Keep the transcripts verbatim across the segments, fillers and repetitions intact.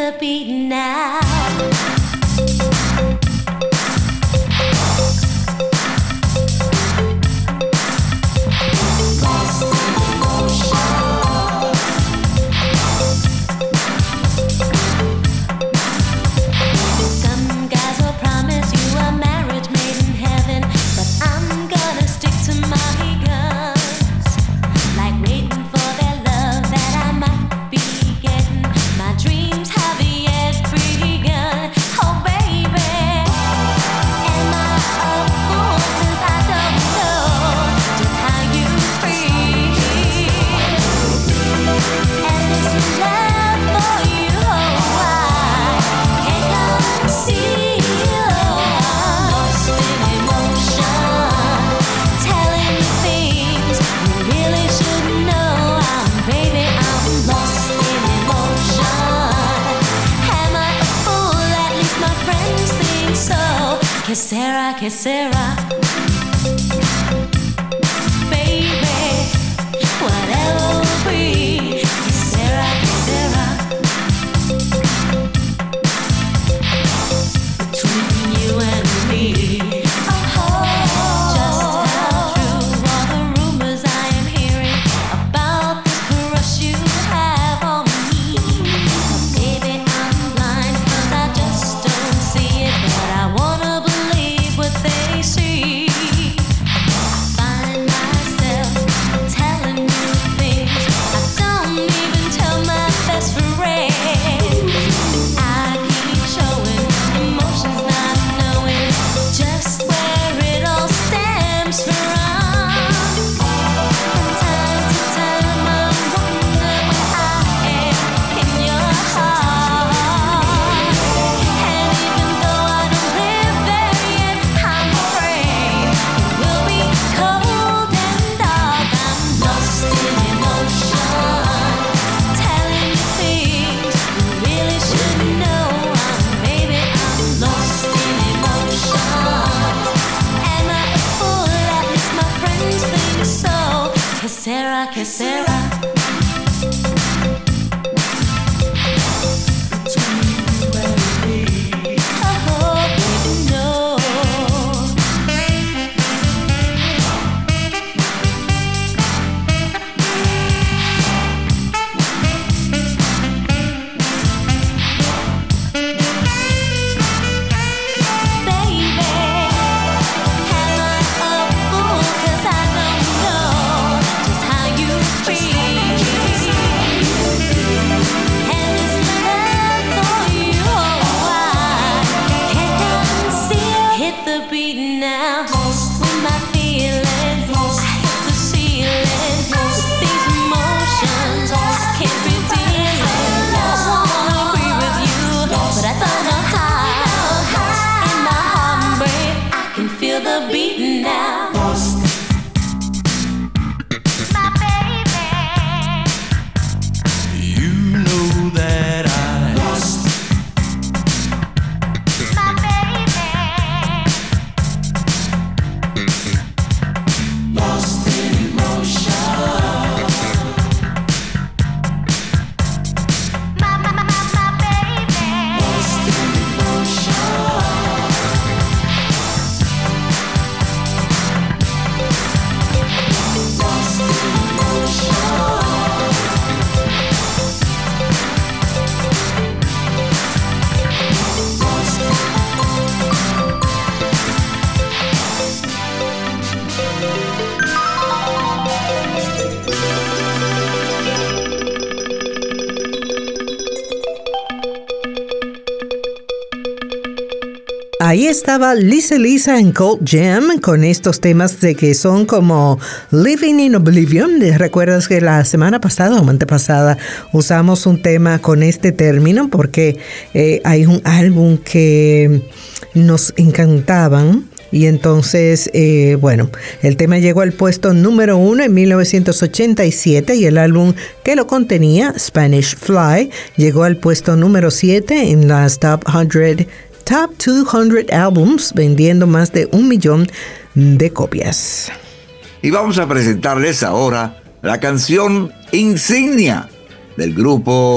the beat now. Que será, que será, baby, whatever will be. Que será, que será, between you and me. Oh, just how true are the rumors I am hearing about this crush you have on me. Baby, I'm blind 'cause I just don't see it, but I wanna they see. I find myself telling you things I don't even tell my best friend. I keep showing emotions not knowing just where it all stems from. From time to time I wonder where I am in your heart. And even though I don't live there yet, I'm afraid it will be cold and dark. I'm lost in emotion, telling you things you really should know. I'm, baby, I'm lost in emotion. Am I a fool? At least my friends think so. Que será, que será, between you and me. I hope you know. Ahí estaba Lisa Lisa en Cult Jam con estos temas de que son como Living in Oblivion. ¿Recuerdas que la semana pasada o antepasada usamos un tema con este término? Porque eh, hay un álbum que nos encantaban. Y entonces, eh, bueno, el tema llegó al puesto número uno en mil novecientos ochenta y siete y el álbum que lo contenía, Spanish Fly, llegó al puesto número siete en las Top cien Top doscientos Albums, vendiendo más de un millón de copias. Y vamos a presentarles ahora la canción insignia del grupo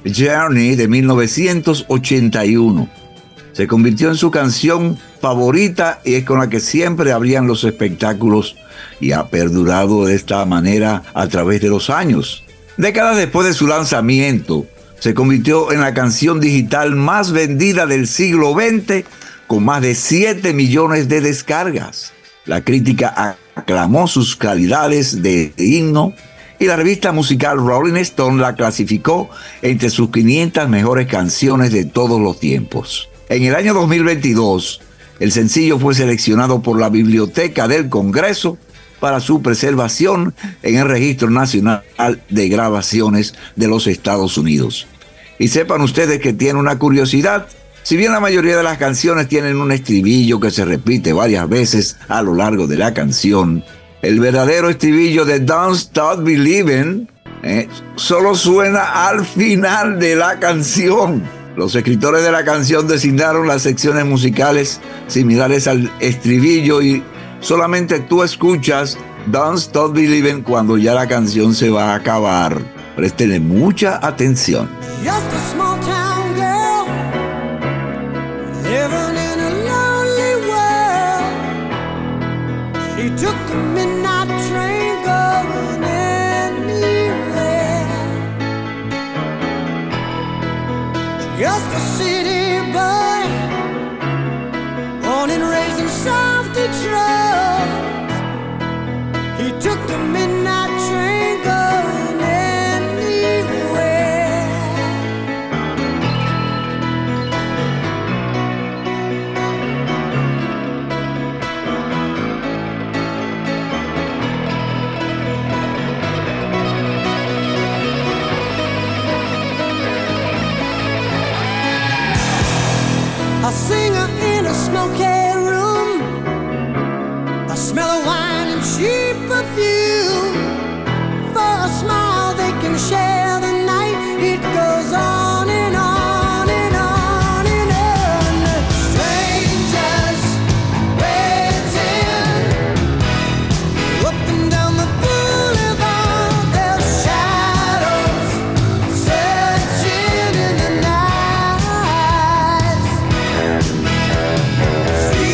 Journey de mil novecientos ochenta y uno. Se convirtió en su canción favorita y es con la que siempre abrían los espectáculos y ha perdurado de esta manera a través de los años. Décadas después de su lanzamiento, se convirtió en la canción digital más vendida del siglo veinte con más de siete millones de descargas. La crítica aclamó sus calidades de himno y la revista musical Rolling Stone la clasificó entre sus quinientas mejores canciones de todos los tiempos. En el año dos mil veintidós, el sencillo fue seleccionado por la Biblioteca del Congreso para su preservación en el Registro Nacional de Grabaciones de los Estados Unidos. Y sepan ustedes que tiene una curiosidad. Si bien la mayoría de las canciones tienen un estribillo que se repite varias veces a lo largo de la canción, el verdadero estribillo de Don't Stop Believing eh, solo suena al final de la canción. Los escritores de la canción designaron las secciones musicales similares al estribillo y solamente tú escuchas Don't Stop Believing cuando ya la canción se va a acabar. Préstenle mucha atención. Just a small town girl living in a lonely world. She took the midnight train going anywhere. Just a city boy, born and raised in South Detroit. He took the midnight train going anywhere. A singer in a smoky room, the smell of wine and cheap perfume. For a smile they can share the night. It goes on and on and on and on. Strangers waiting up and down the boulevard. Their shadows searching in the night.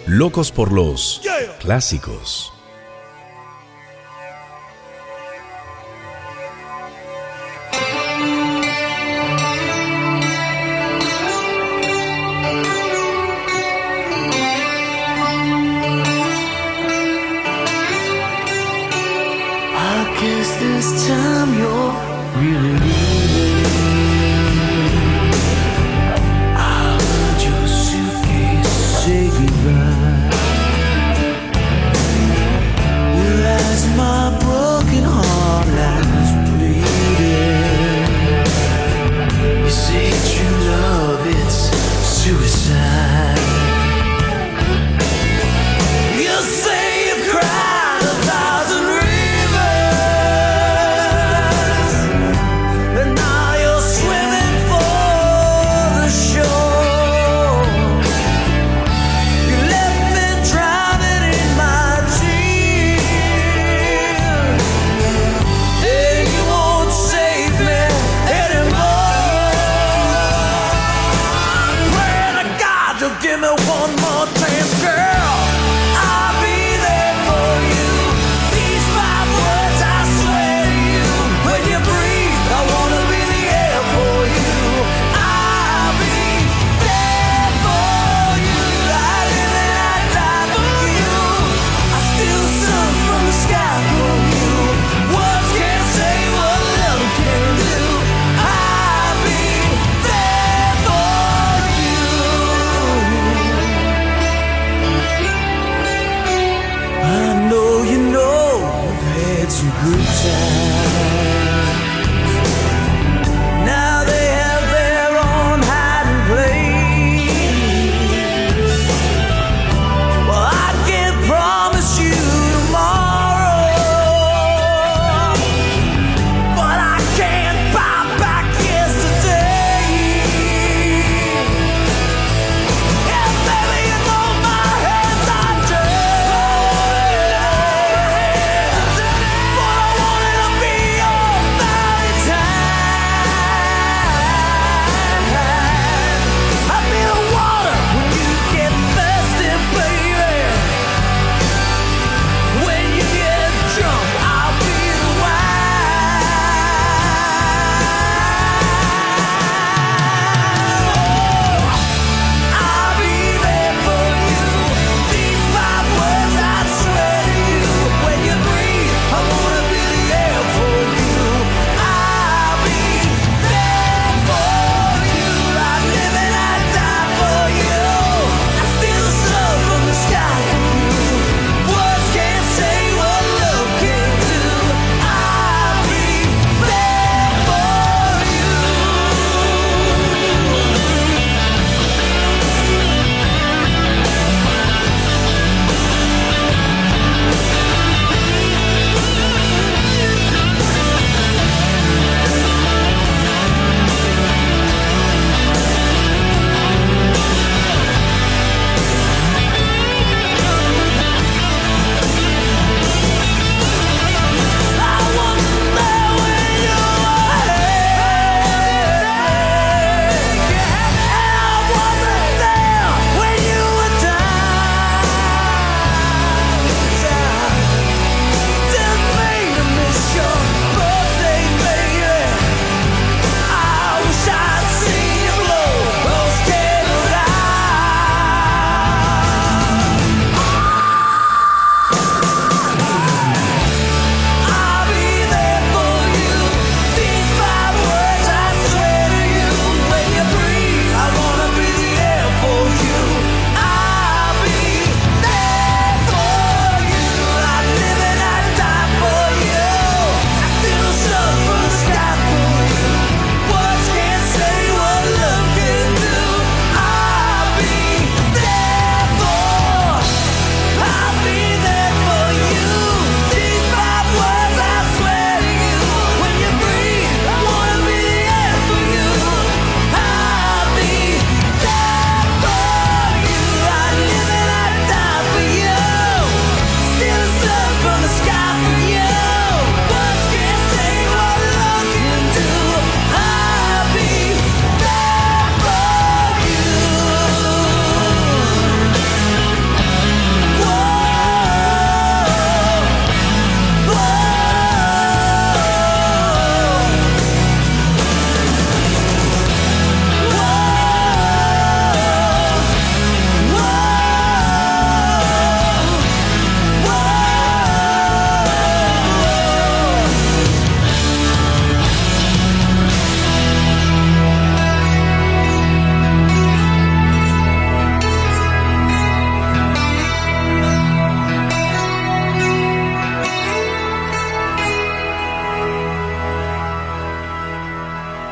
Locos por los clásicos. I guess this time you're really leaving. I heard your suitcase say goodbye. Well, as my broken heart lies bleeding, you say true love, it's suicide. You say you've cried a thousand give me one more chance, girl. I'll be there for you. These five words I swear to you. When you breathe, I wanna be the air for you. I'll be there for you. I live and I die for you. I steal sun from the sky for you. Words can't say what love can do. I'll be there for you. I know you know we've had some good times. Now they have their own hiding place. Well, I can't promise you tomorrow, but I can't buy back yesterday. Yeah, baby, you know my hands are dirty. But I wanted to be your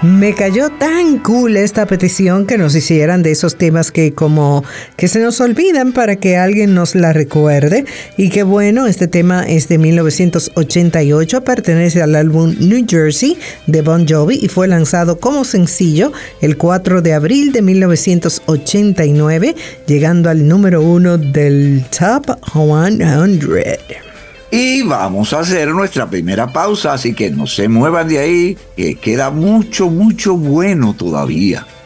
Me cayó tan cool esta petición que nos hicieran de esos temas que como que se nos olvidan para que alguien nos la recuerde. Y qué bueno, este tema es de mil novecientos ochenta y ocho, pertenece al álbum New Jersey de Bon Jovi y fue lanzado como sencillo el cuatro de abril de mil novecientos ochenta y nueve, llegando al número uno del Top cien. Y vamos a hacer nuestra primera pausa, así que no se muevan de ahí, que queda mucho, mucho bueno todavía.